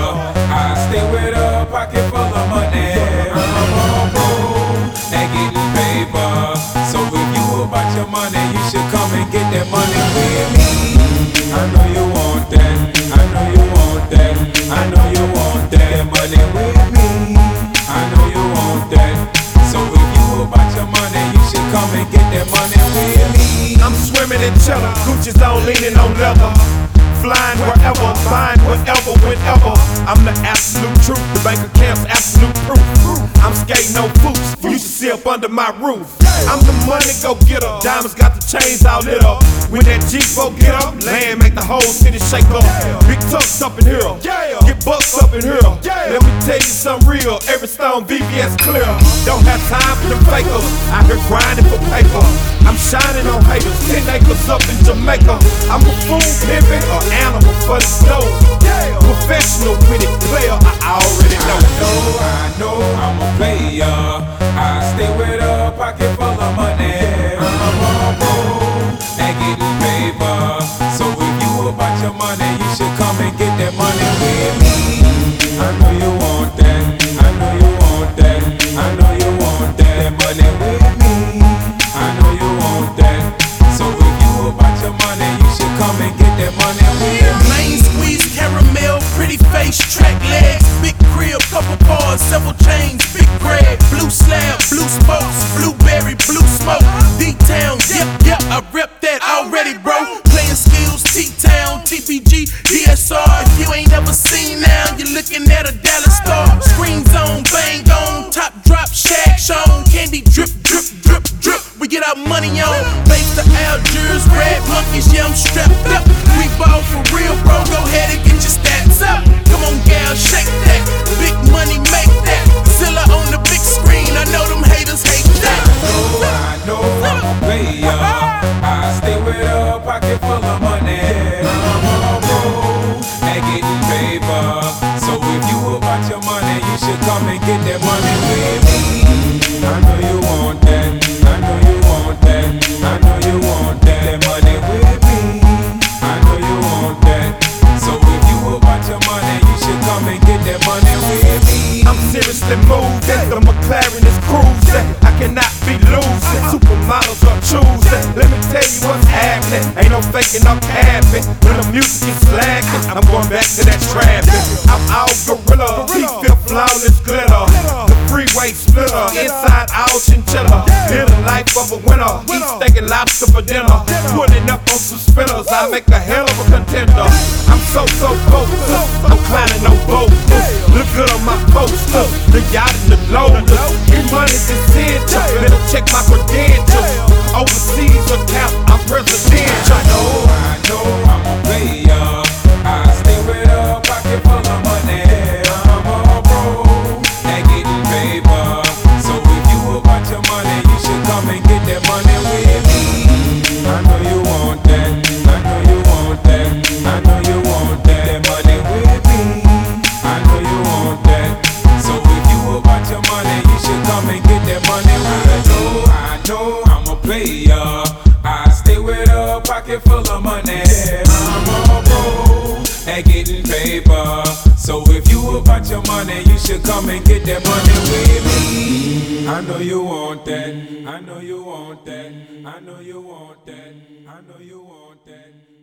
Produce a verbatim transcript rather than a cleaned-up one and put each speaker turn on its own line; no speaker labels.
I stay with a pocket full of money. I'm on road and getting paper. So if you about your money, you should come and get that money with me. I know you want that. I know you want that. I know you want that money with me. I know you want that. So if you about your money, you should come and get that money with me.
I'm swimming in cheddar, Gucci's on, leaning on leather. Flying wherever, buying whatever, whenever. I'm the absolute truth, the bank account's absolute proof. I'm skating no boots, you should see up under my roof. I'm the money go getter, diamonds got the chains all lit up. When that Jeep go get up, land make the whole city shake up. Big tucks up in here, get bucks up in here. Let me tell you something real, every stone V V S clear. Don't have time for them fakers, out here grinding for paper. I'm shining on haters, ten acres up in Jamaica. I'm a fool pimpin', or animal for the snow. Professional with it, player, I already know.
I know, I know I'm a player. I stay with a pocket full of money. I'm on road and getting paper. So if you about your money, you should come and get that money with me. I know you want that. I know you want that. I know you want that money with me. I know you want that. So if you about your money, you should come and get that money with me.
Main squeeze, caramel, pretty face, track legs, big crib, couple bars, several chains, big bread, blue slab, blue spokes, blueberry, blue smoke, D-Town, yep, yep, I rep that already, bro. Playing skills, T-Town, T P G, D S R. If you ain't ever seen now, you're looking at a Dallas star. Screen zone, bang on, top drop, shag shown, candy drip, drip, drip, drip. We get our money on, face the Algiers, red monkeys, yeah, I'm strapped up. We ball for real, bro, go ahead and get your stats up. Come on, gal, shake that, big money, make that. Zilla on the big screen, I know them haters hate that.
I know, I know I'm a player. I stay with a pocket full of money. I'm on road and getting paper. So if you about your money, you should come and get that money with me. I know you want that. I know you want that. I know you want that money with me. I know you want that. So if you about your money, you should come and get that money with me.
I'm seriously moving, the McLaren is cruising. I cannot be losing, supermodels are choosing. Let me tell you what's happening, ain't no faking, I'm capping. When the music is slacking, I'm going back to that traffic. I'm all gorilla, T-fifth flawless glitter. The freeway splitter, inside out chinchilla. Live the life of a winner, eat steak and lobster for dinner. Pulling up on some spinners, I make a hell of a contender. I'm so, so focused, I'm climbing no boats. Look good on my poster, the yacht and the loaders. Your money's essential, better check my credentials. Overseas account, I'm presidential.
I know, I know I'm a player. I stay with a pocket full of money. I'm on road and getting paper. So if you about your money, you should come and get that money with me. I know you want that. I know you want that. I know you want that money with me. I know you want that. So if you about your money, you should come and get that money with me. I know, I know I'm a player. I stay with a pocket full of money. I'm on road and getting paper. So if you about your money, you should come and get that money with me. I know you want that. I know you want that. I know you want that. I know you want that.